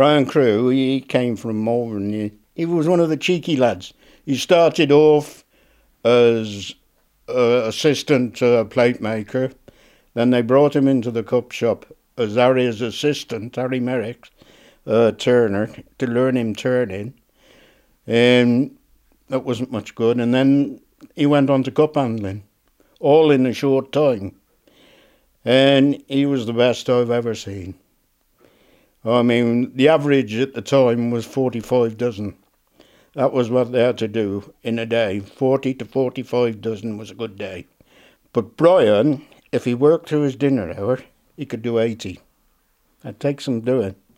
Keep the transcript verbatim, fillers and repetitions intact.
Brian Crew, he came from Malvern. He, he was one of the cheeky lads. He started off as uh, assistant uh, plate maker. Then they brought him into the cup shop as Harry's assistant, Harry Merrick, uh, turner, to learn him turning. And that wasn't much good. And then he went on to cup handling, all in a short time. And he was the best I've ever seen. I mean, the average at the time was forty-five dozen. That was what they had to do in a day. forty to forty-five dozen was a good day. But Brian, if he worked through his dinner hour, he could do eighty. That takes some doing.